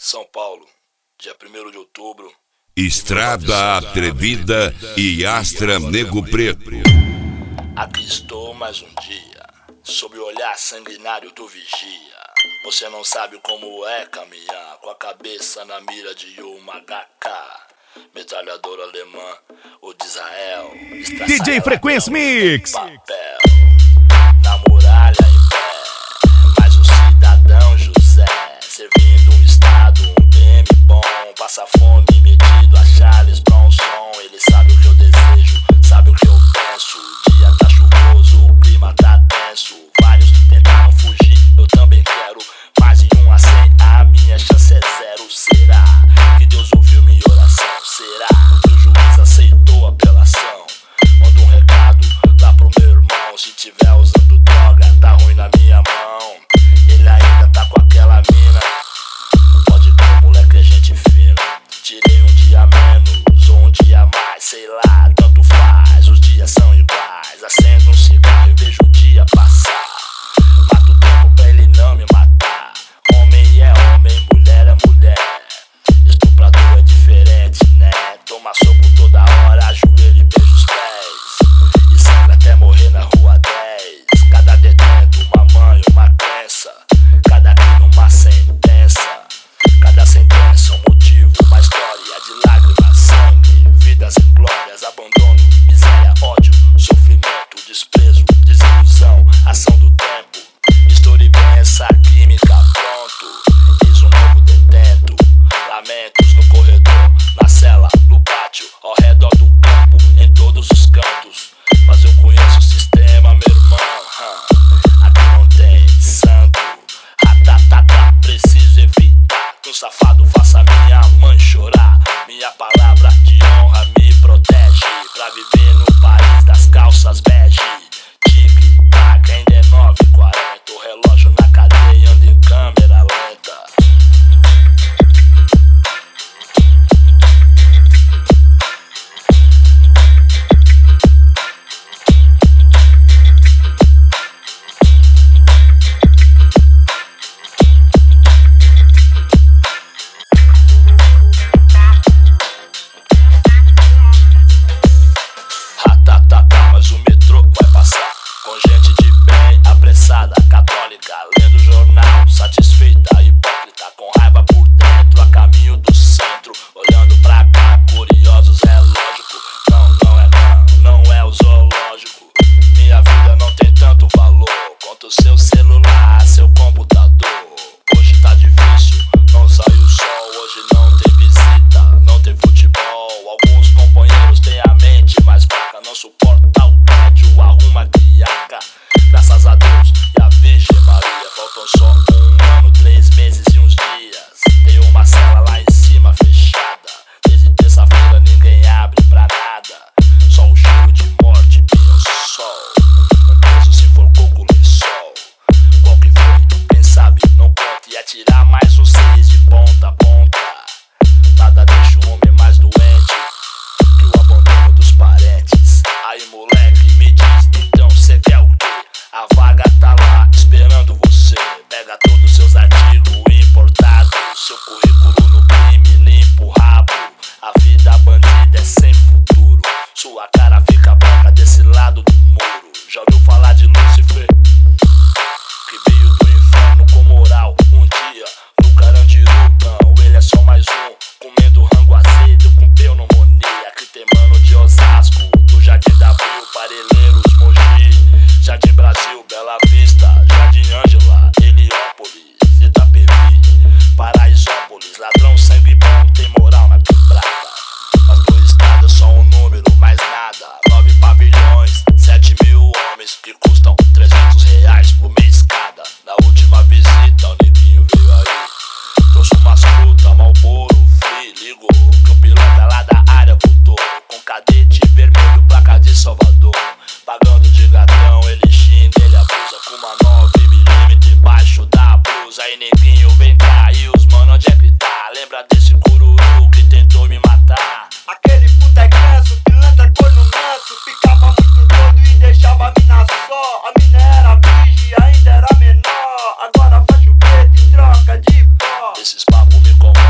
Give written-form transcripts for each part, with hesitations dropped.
São Paulo, dia 1º de outubro. Estrada Atrevida e Astra Nego Preto. Aqui estou mais um dia, sob o olhar sanguinário do vigia. Você não sabe como é caminhar com a cabeça na mira de uma HK. Metralhadora alemã ou de Israel. DJ Frequência Mix. Papel, na muralha em pé, mais um cidadão José, servindo um estado, um PM bom, passa fome metido a Charles Bronson. Ele sabe o que eu desejo, sabe o que eu penso. O dia tá chuvoso, o clima tá tenso. Vários tentaram fugir, eu também quero. Mais de 1 a 100, a minha chance é 0. Será que Deus ouviu minha oração? Será que o juiz aceitou a apelação? Manda um recado lá pro meu irmão. Se tiver usando droga, tá ruim na minha mão. Ele ainda tá com aquela mina. Pode crer, moleque, é gente fina. Tirei um dia menos ou um dia mais, sei lá, tanto faz. Os dias são iguais. Acendo um cigarro e vejo o dia passar. Mato o tempo pra ele não me matar. Homem é homem, mulher é mulher. Estuprador é diferente, né? Toma soco toda hora, ajoelha e beija os pés. E sangra até morrer na rua 10. Cada detento, uma mãe, uma crença. Cada crime, uma sentença. Cada sentença, um motivo, uma história de lágrimas, sangue, vidas em glórias, abandono, miséria, ódio, sofrimento, desprezo, desilusão, ação do tempo. Misture bem essa química, pronto. Eis um novo detento. Lamentos no corredor, na cela, no pátio, ao redor do campo, em todos os cantos. Mas eu conheço o sistema, meu irmão. Aqui não tem santo. Ratatata, preciso evitar que um safado faça minha mãe chorar. Minha palavra de honra me protege pra viver no país das calças bege. Tic-tac, ainda é 9h40. O relógio na cadeia anda em câmera lenta. Mas o metrô vai passar com gente de bem, apressada, católica, lendo jornal, satisfeita, hipócrita, com raiva por dentro, a caminho do centro, olhando pra cá, curiosos, é lógico. Não é o zoológico. Minha vida não tem tanto valor quanto o seu celular, seu computador. Hoje tá difícil, não sai o sol, hoje não tem visita, não tem futebol. Alguns companheiros têm a mente mais fraca, não suporta o tédio, arruma guiaca. Graças a Deus e a Virgem Maria, faltam só 1 ano, 3 meses e uns dias. Tem uma cela lá em cima fechada, desde terça-feira ninguém abre pra nada. Só o cheiro de morte, pinho-sol. Um preso se enforcou com lençol. Qual que foi? Quem sabe? Não conta. E atirar mais um 6 de ponta a ponta. Nada deixa o homem mais doente que o abandono dos parentes. Aí moleque, me diz, então cê quer o quê? A vaga tá lá esperando você. Pega todos os seus artigos importados, seu currículo no crime, limpa o rabo. A vida bandida é sem futuro. Sua cara fica branca desse lado do muro. Já ouviu falar de Lúcifer? Que veio do inferno com moral. Um dia no Carandiru, não, ele é só mais um. Comendo rango azedo com pneumonia. Que tem mano de Osasco, do Jardim da Abril, Parelheiros, Mogi, Jardim Brasil, Bela Vista, Jardim Ângela, Heliópolis, Itapevi, Paraisópolis. Ladrão, sangue bom, tem moral na quebrada. Mas pro estado é só um número, mais nada. 9 pavilhões, 7.000 homens que custam R$300 por mês cada. Na última visita o neguinho veio aí, trouxe umas frutas, Marlboro, Free, ligou que o piloto lá da área voltou com cadete vermelho, placa de Salvador. Pagando de gatão, ele xinga, ele abusa com uma 9mm embaixo da blusa. Aí neguinho vem cá, e os mano onde é que tá? Lembra desse cururu que tentou me matar? Aquele puta é canso, pilantra corno manso. Ficava muito doido e deixava a mina só. A mina era virgem, ainda era menor. Agora faz o preto em troca de pó. Esses papos me incomodam.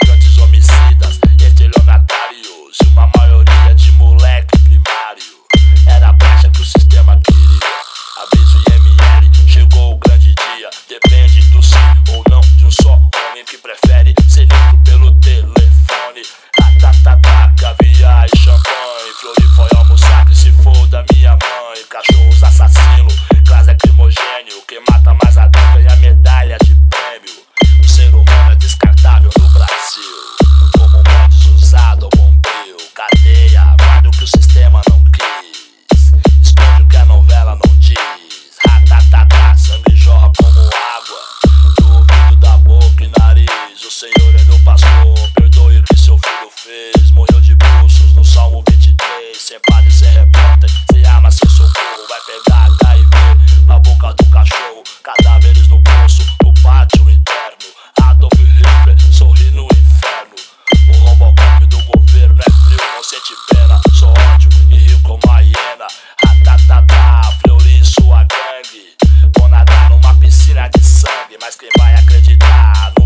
traficantes homicidas, estelionatários e uma maioria de moleque primário. Era a brecha que o sistema queria. Aviso IML, chegou o grande dia. Depende do sim ou não de um só homem que prefere ser lido pelo telefone. Caviar e champanhe, Floripa almoçar que se for da minha mãe. Cachorros assassinos, gás lacrimogênio, quem mata mais a droga e a medalha de prêmio. O ser humano é descartável no Brasil, como modos usado ao bombril. Cadeia, guarda o que o sistema não quis, esconde o que a novela não diz. Sangue jorra como água do ouvido, da boca e nariz. O Senhor é meu pastor, perdoe o que seu filho fez. Morreu de bruços no Salmo 23, sem padre, sem repórter, sem arma, sem socorro. Vai pegar HIV na boca do cachorro, cadáveres no poço, no pátio interno. Adolf Hitler sorri no inferno. O Robocop do governo é frio, não sente pena, só ódio e rio como a hiena. Fleury e sua gangue vão nadar numa piscina de sangue, mas quem vai acreditar no